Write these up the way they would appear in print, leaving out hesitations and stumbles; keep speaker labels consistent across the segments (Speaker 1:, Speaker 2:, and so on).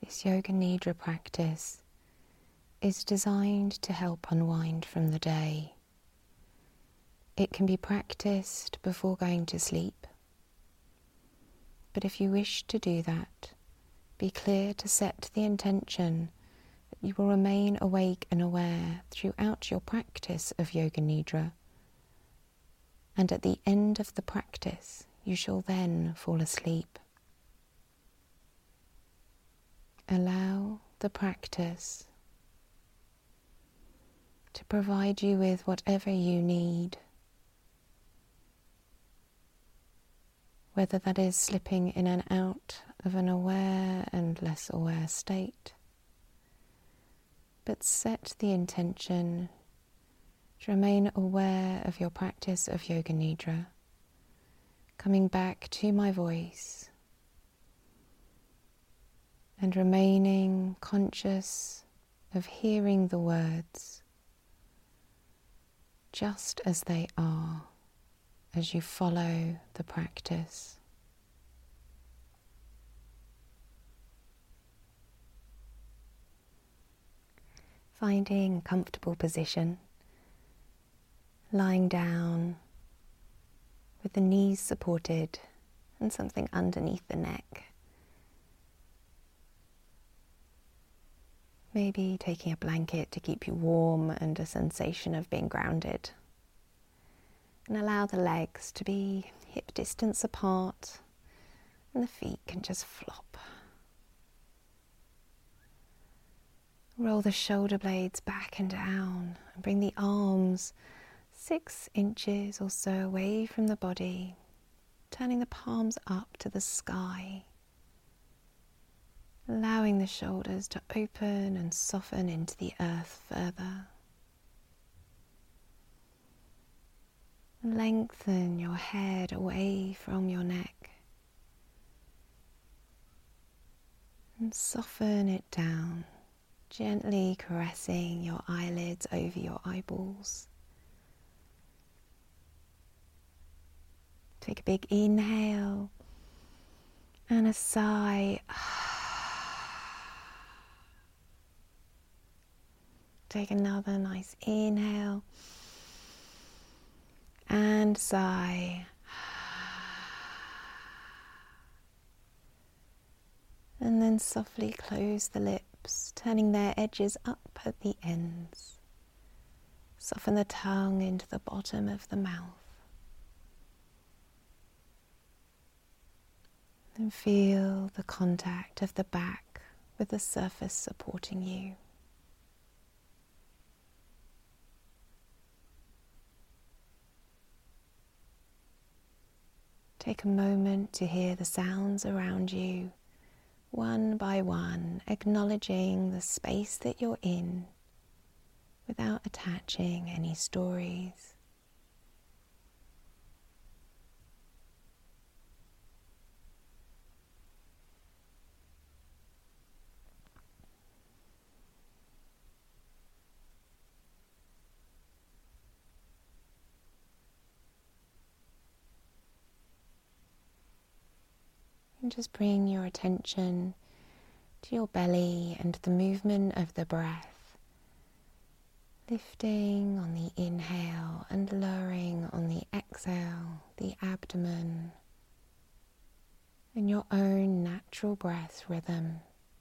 Speaker 1: This Yoga Nidra practice is designed to help unwind from the day. It can be practiced before going to sleep, but if you wish to do that, be clear to set the intention that you will remain awake and aware throughout your practice of Yoga Nidra, and at the end of the practice you shall then fall asleep. Allow the practice to provide you with whatever you need, whether that is slipping in and out of an aware and less aware state. But set the intention to remain aware of your practice of Yoga Nidra, coming back to my voice and remaining conscious of hearing the words just as they are as you follow the practice. Finding a comfortable position, lying down with the knees supported and something underneath the neck. Maybe taking a blanket to keep you warm and a sensation of being grounded. And allow the legs to be hip distance apart and the feet can just flop. Roll the shoulder blades back and down and bring the arms 6 inches or so away from the body, turning the palms up to the sky. Allowing the shoulders to open and soften into the earth further. Lengthen your head away from your neck and soften it down, gently caressing your eyelids over your eyeballs. Take a big inhale and a sigh. Take another nice inhale and sigh. And then softly close the lips, turning their edges up at the ends. Soften the tongue into the bottom of the mouth. And feel the contact of the back with the surface supporting you. Take a moment to hear the sounds around you, one by one, acknowledging the space that you're in without attaching any stories. And just bring your attention to your belly and the movement of the breath, lifting on the inhale and lowering on the exhale, the abdomen, in your own natural breath rhythm.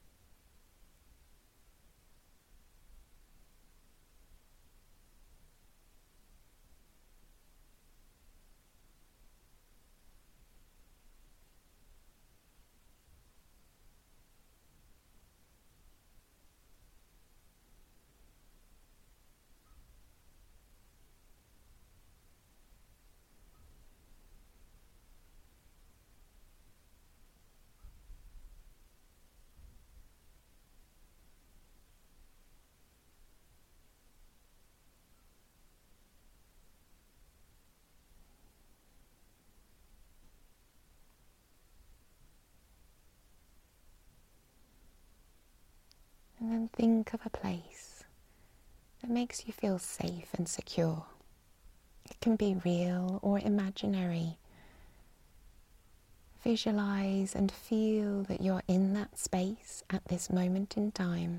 Speaker 1: And then think of a place that makes you feel safe and secure. It can be real or imaginary. visualize and feel that you're in that space at this moment in time.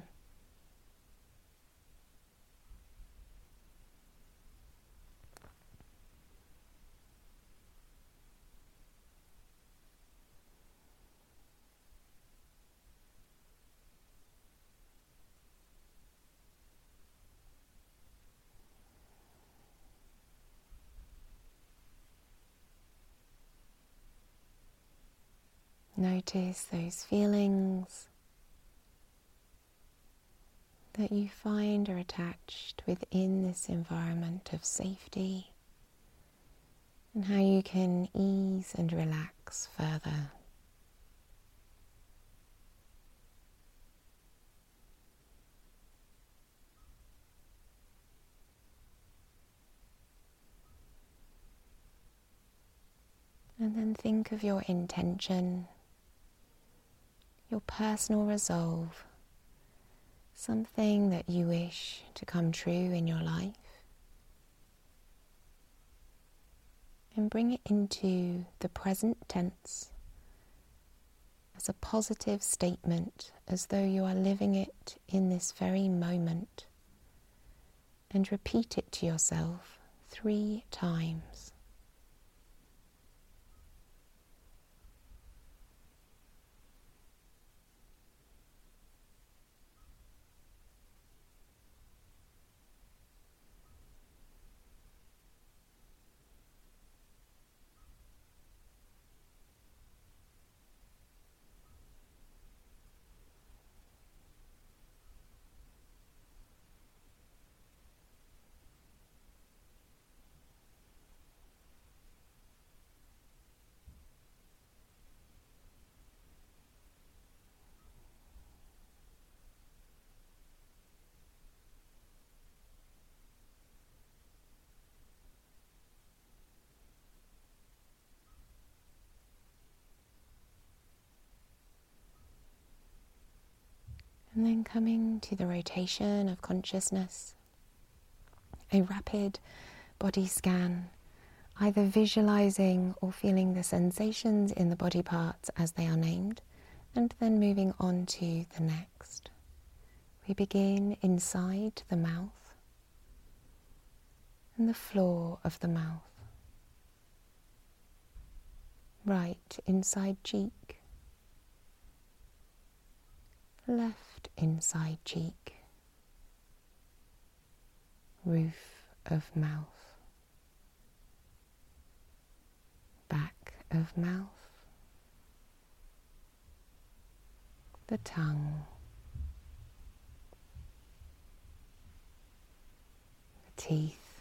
Speaker 1: Notice those feelings that you find are attached within this environment of safety, and how you can ease and relax further. And then think of your intention, your personal resolve, something that you wish to come true in your life, and bring it into the present tense as a positive statement, as though you are living it in this very moment, and repeat it to yourself 3 times. And then coming to the rotation of consciousness, a rapid body scan, either visualizing or feeling the sensations in the body parts as they are named, and then moving on to the next. We begin inside the mouth and the floor of the mouth. Right inside cheek, left inside cheek, roof of mouth, back of mouth, the tongue, the teeth,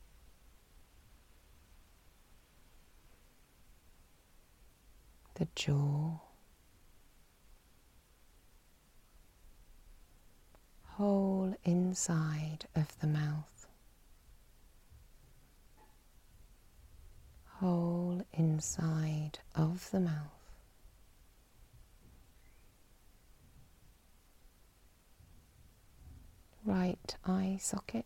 Speaker 1: the jaw, whole inside of the mouth, whole inside of the mouth, right eye socket,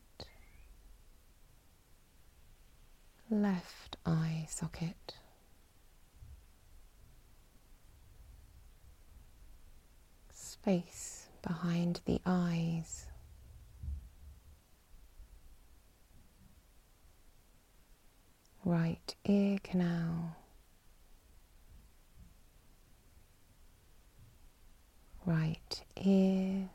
Speaker 1: left eye socket, space behind the eyes, right ear canal, right ear,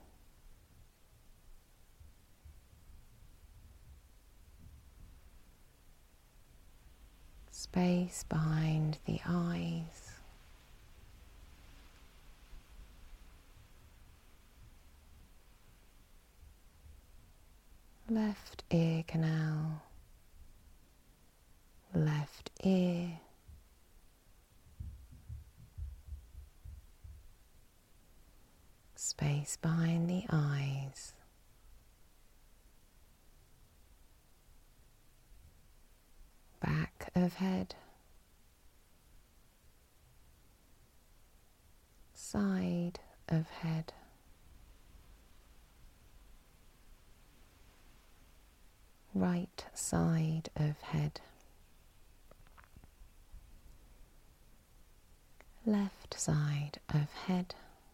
Speaker 1: space behind the eyes, left ear canal, left ear, space behind the eyes, back of head, side of head, right side of head, left side of head,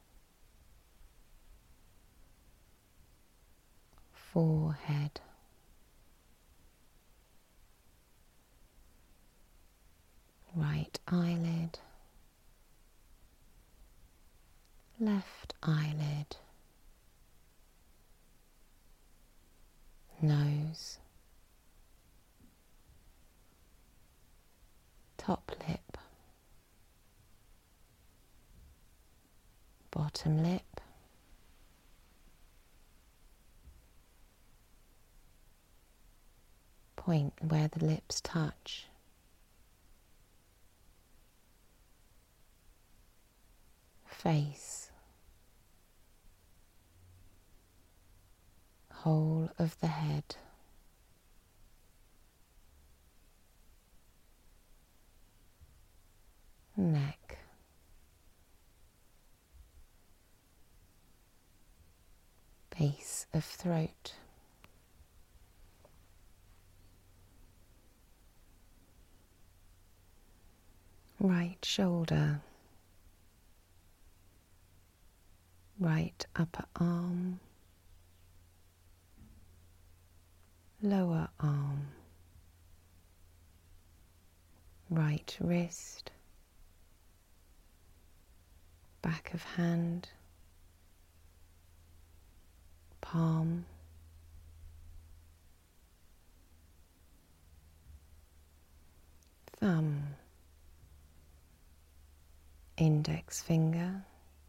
Speaker 1: forehead, right eyelid, left eyelid, nose, top lip, bottom lip, point where the lips touch, face, whole of the head, neck, base of throat, right shoulder, right upper arm, lower arm, right wrist, back of hand, palm, thumb, index finger,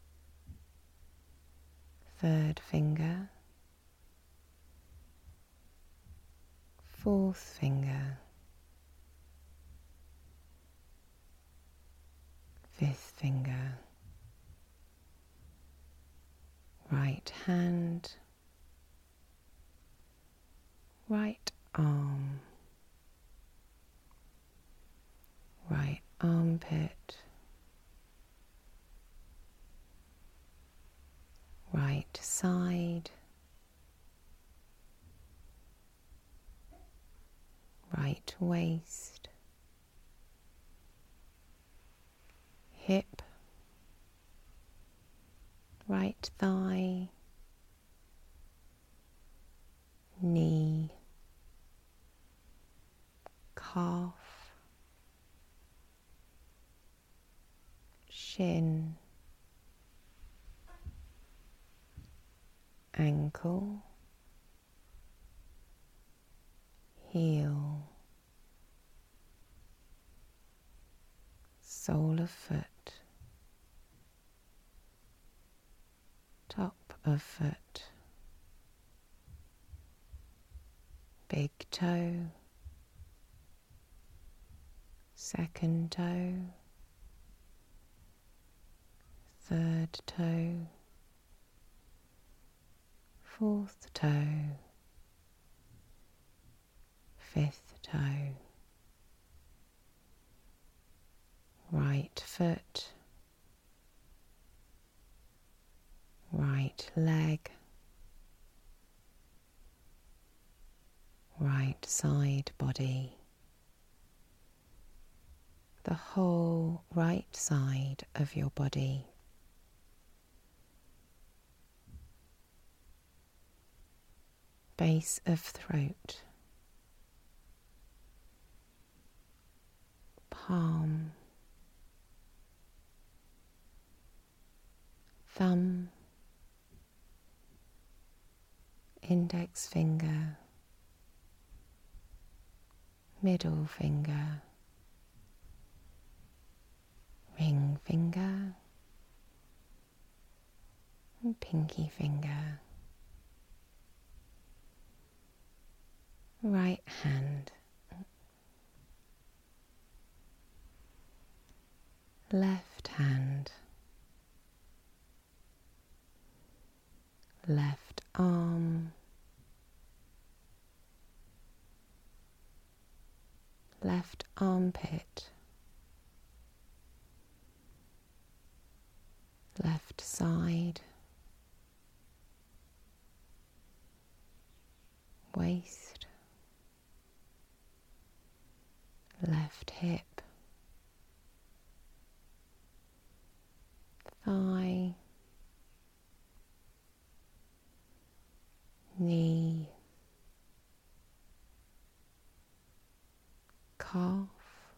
Speaker 1: third finger, fourth finger, fifth finger, right hand, right arm, right armpit, right side, right waist, hip, right thigh, knee, calf, shin, ankle, heel, sole of foot, top of foot, big toe, second toe, third toe, fourth toe, fifth toe, right foot, right leg, right side body, the whole right side of your body, base of throat, palm, thumb, index finger, middle finger, ring finger, and pinky finger, right hand, left hand, left arm, left armpit, left side, waist, left hip, thigh, knee, calf,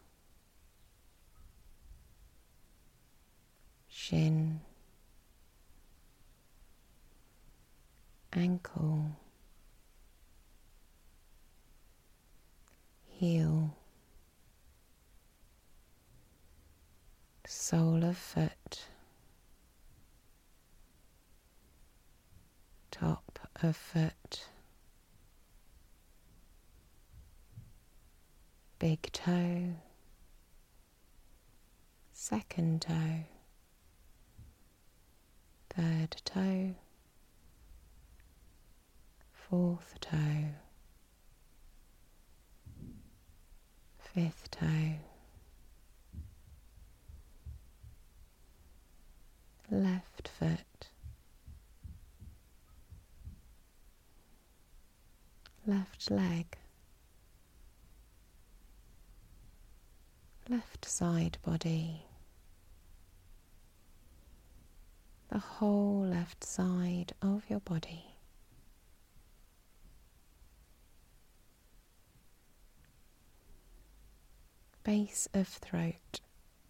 Speaker 1: shin, ankle, heel, sole of foot, top of foot, big toe, second toe, third toe, fourth toe, fifth toe, left foot, left leg, left side body, the whole left side of your body. Base of throat,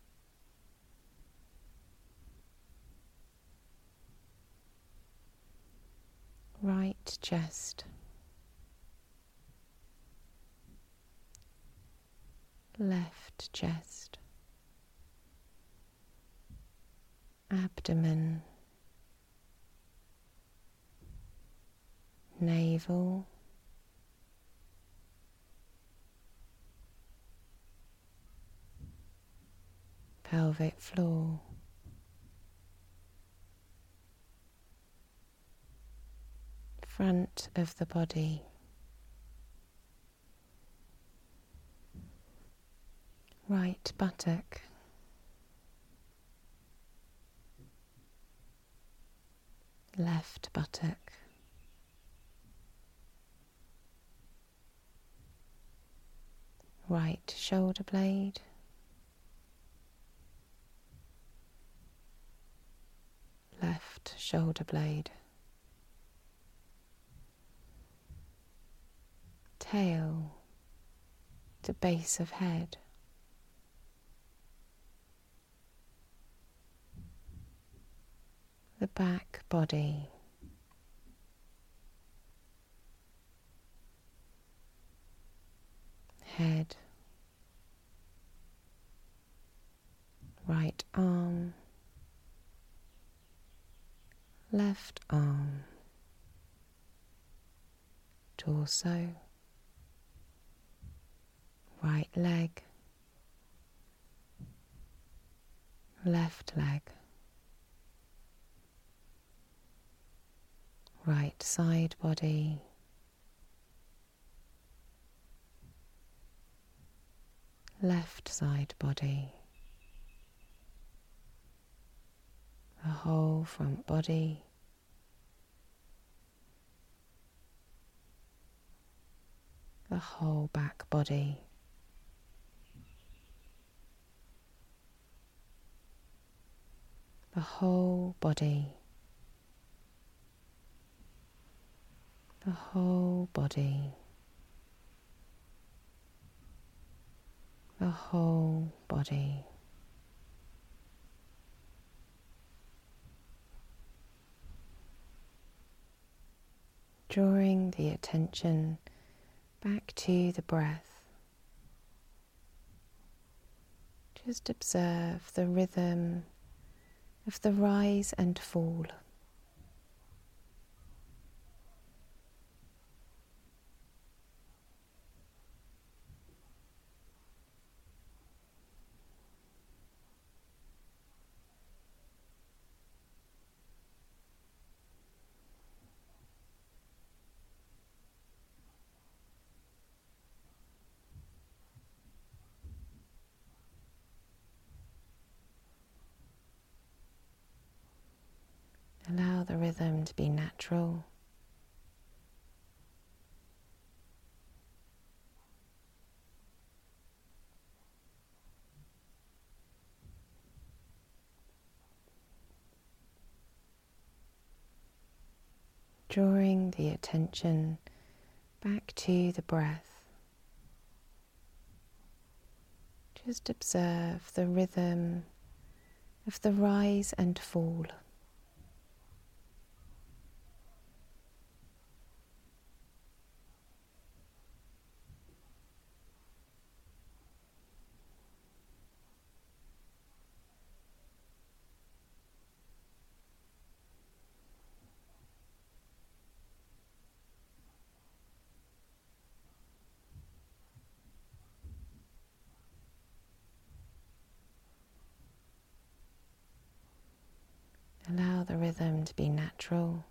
Speaker 1: right chest, left chest, abdomen, navel, pelvic floor, front of the body, right buttock, left buttock, right shoulder blade, left shoulder blade, tail to base of head, the back body, head, right arm, left arm, torso, right leg, left leg, right side body, left side body, the whole front body, the whole back body, the whole body, the whole body, the whole body. Drawing the attention back to the breath, just observe the rhythm of the rise and fall. Allow the rhythm to be natural. drawing the attention back to the breath. Just observe the rhythm of the rise and fall. Allow the rhythm to be natural.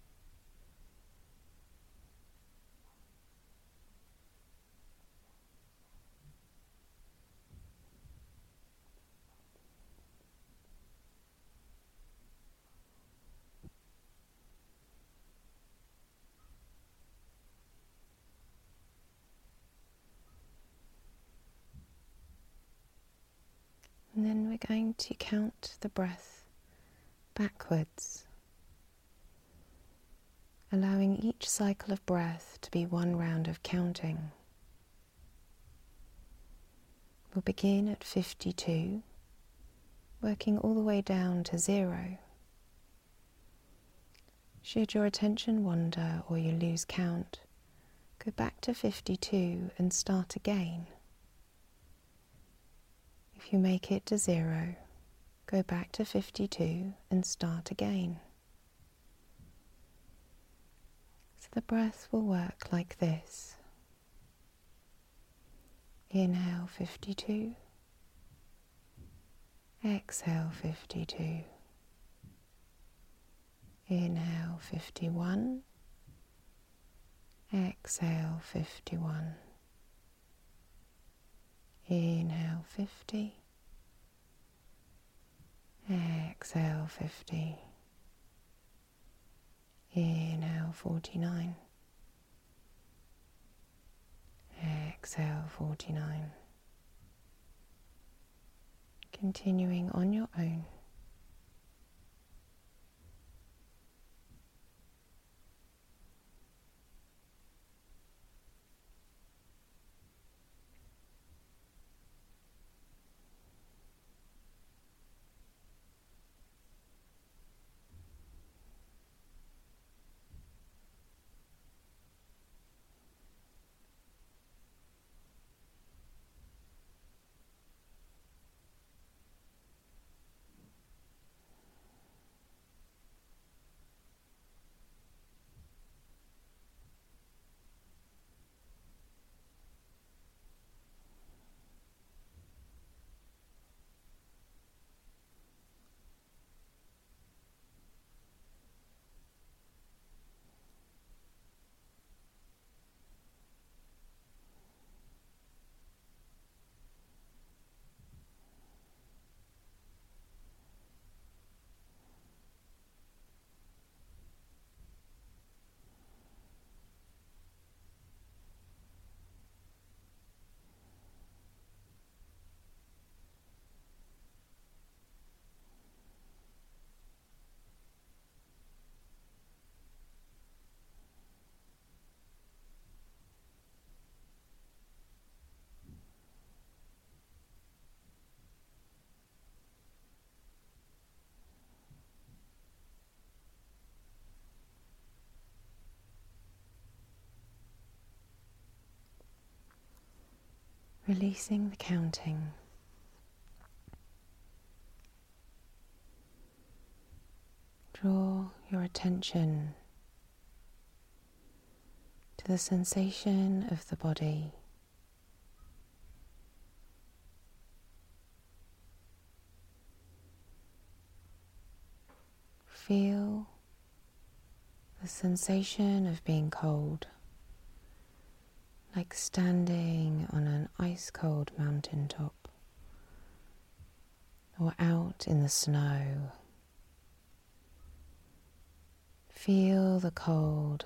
Speaker 1: And then we're going to count the breath backwards, allowing each cycle of breath to be one round of counting. We'll begin at 52, working all the way down to 0. Should your attention wander or you lose count, go back to 52 and start again. If you make it to 0, go back to 52 and start again. So the breath will work like this. Inhale 52, exhale 52, inhale 51, exhale 51, inhale 50, exhale 50, inhale 49, exhale 49. Continuing on your own. Releasing the counting. Draw your attention to the sensation of the body. Feel the sensation of being cold, like standing on an ice-cold mountaintop or out in the snow. Feel the cold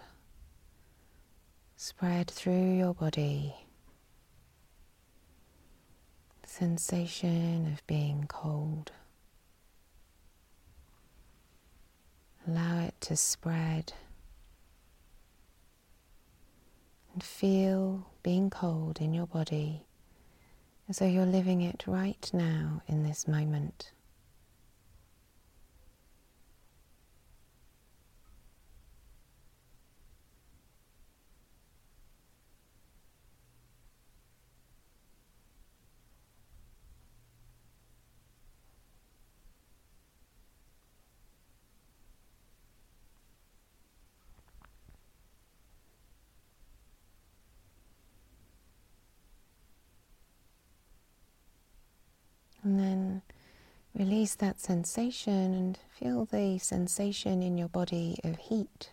Speaker 1: spread through your body, the sensation of being cold. Allow it to spread and feel being cold in your body as though you're living it right now in this moment. And then release that sensation and feel the sensation in your body of heat,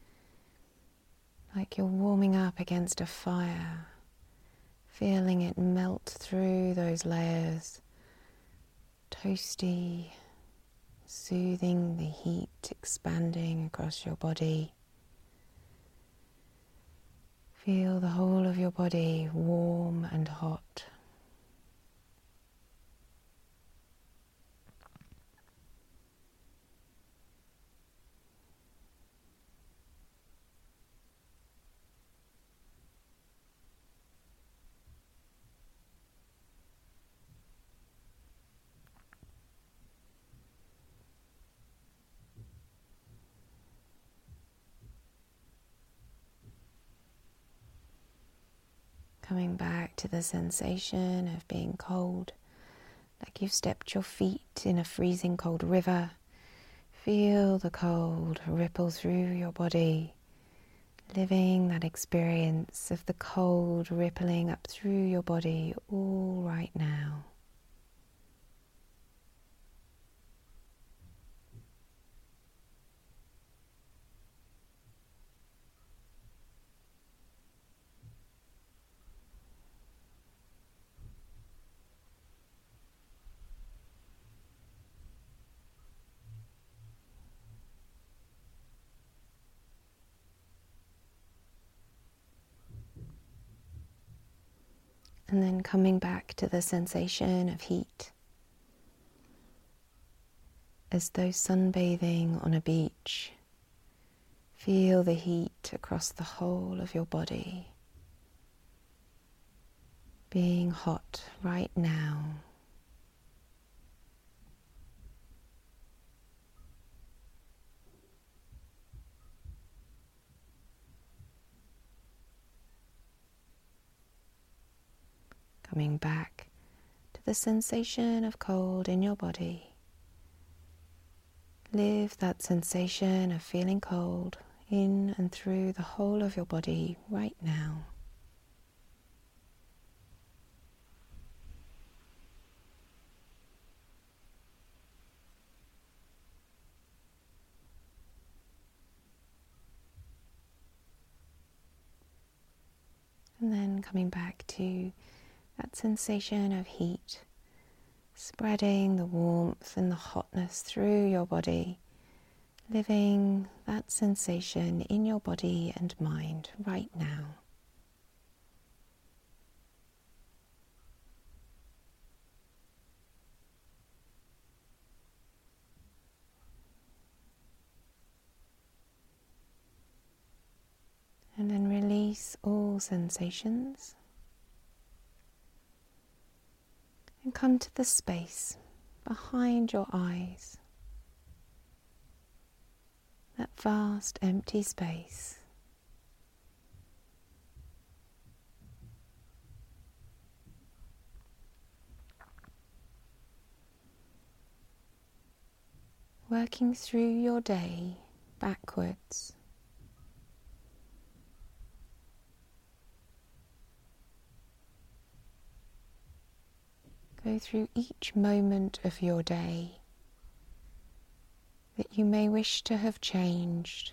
Speaker 1: like you're warming up against a fire, feeling it melt through those layers, toasty, soothing the heat expanding across your body. Feel the whole of your body warm and hot. Coming back to the sensation of being cold, like you've stepped your feet in a freezing cold river. Feel the cold ripple through your body, living that experience of the cold rippling up through your body all right now. And then coming back to the sensation of heat, as though sunbathing on a beach. Feel the heat across the whole of your body, being hot right now. Coming back to the sensation of cold in your body. Live that sensation of feeling cold in and through the whole of your body right now. And then coming back to that sensation of heat, spreading the warmth and the hotness through your body, living that sensation in your body and mind right now. And then release all sensations and come to the space behind your eyes, that vast empty space. Working through your day backwards. Go through each moment of your day that you may wish to have changed,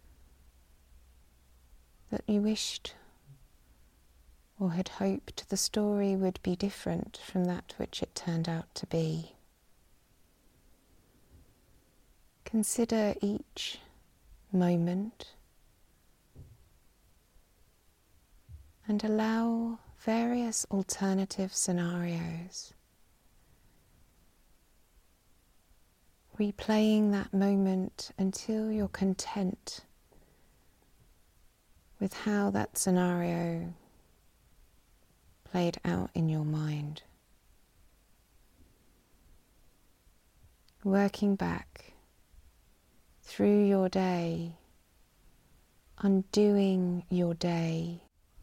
Speaker 1: that you wished or had hoped the story would be different from that which it turned out to be. Consider each moment and allow various alternative scenarios, replaying that moment until you're content with how that scenario played out in your mind. Working back through your day, undoing your day,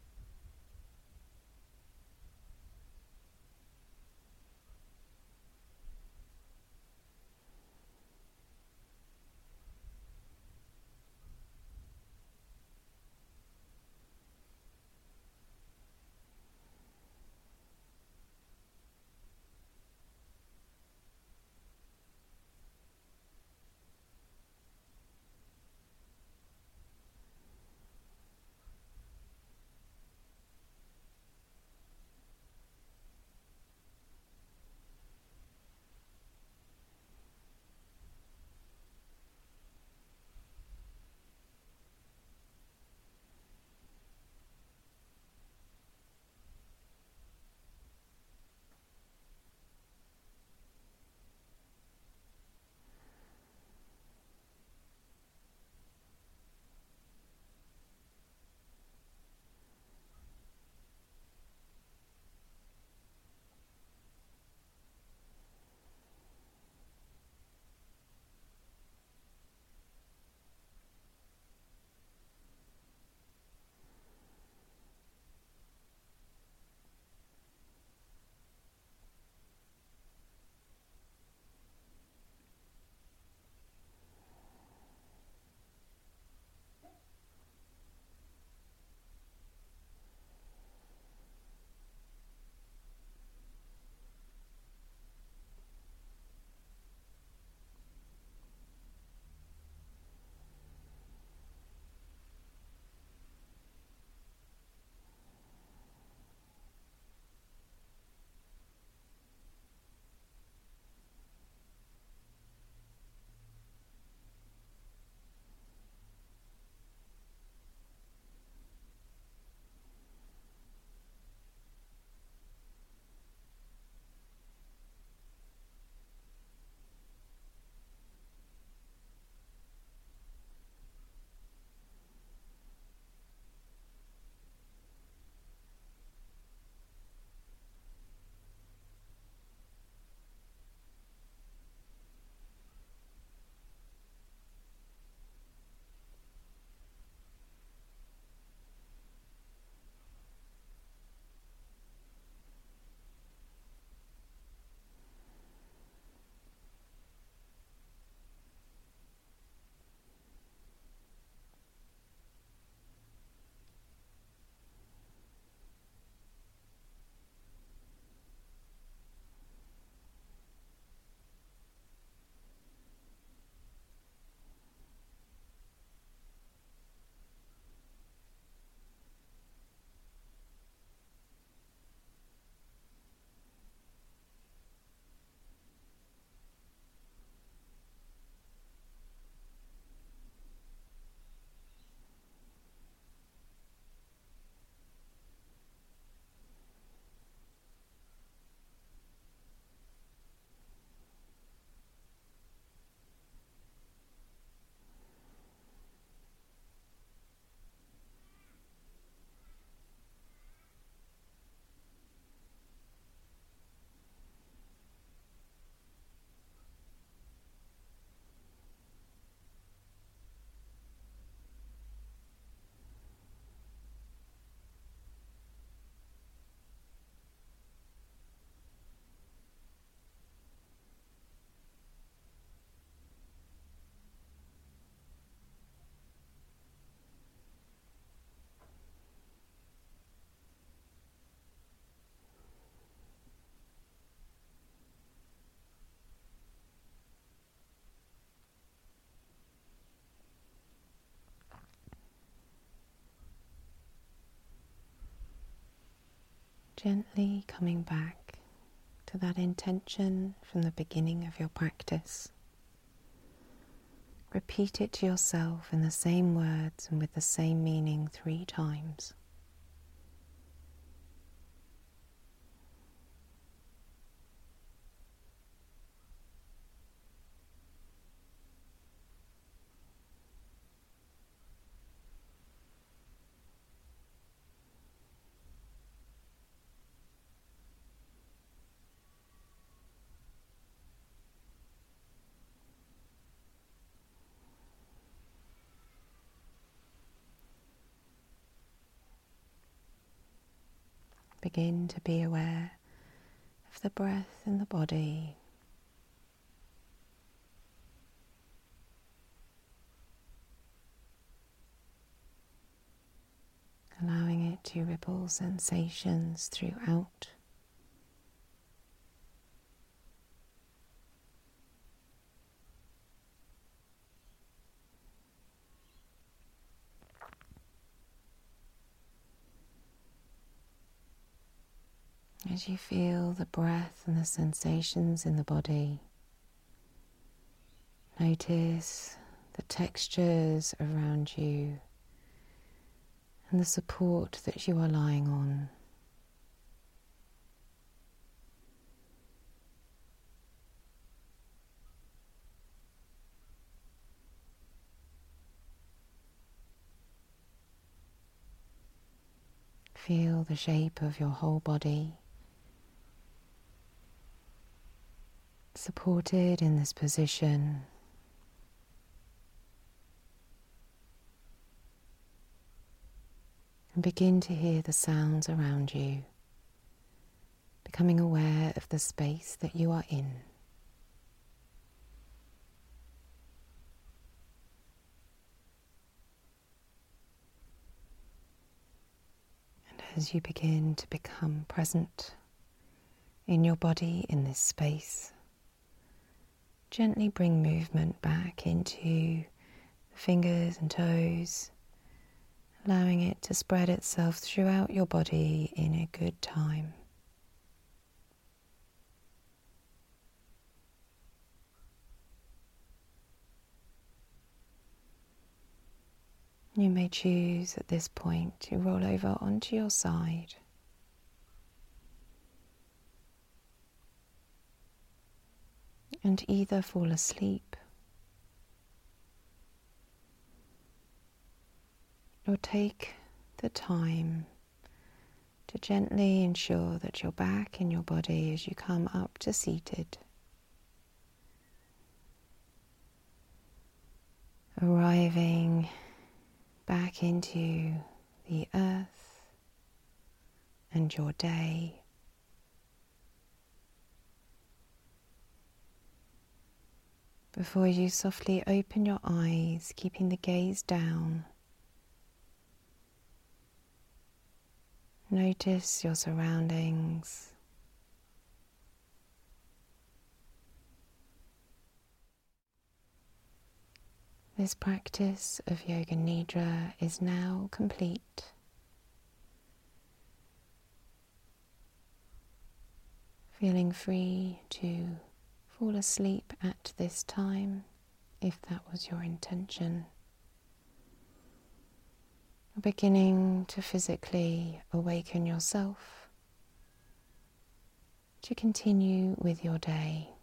Speaker 1: gently coming back to that intention from the beginning of your practice. Repeat it to yourself in the same words and with the same meaning 3 times. begin to be aware of the breath in the body. Allowing it to ripple sensations throughout. As you feel the breath and the sensations in the body, notice the textures around you and the support that you are lying on. Feel the shape of your whole body, supported in this position. And begin to hear the sounds around you, becoming aware of the space that you are in. And as you begin to become present in your body in this space, gently bring movement back into the fingers and toes, allowing it to spread itself throughout your body in a good time. You may choose at this point to roll over onto your side. And either fall asleep or take the time to gently ensure that you're back in your body as you come up to seated. Arriving back into the earth and your day. Before you softly open your eyes, keeping the gaze down, notice your surroundings. This practice of Yoga Nidra is now complete. Feeling free to fall asleep at this time, if that was your intention. Beginning to physically awaken yourself to continue with your day.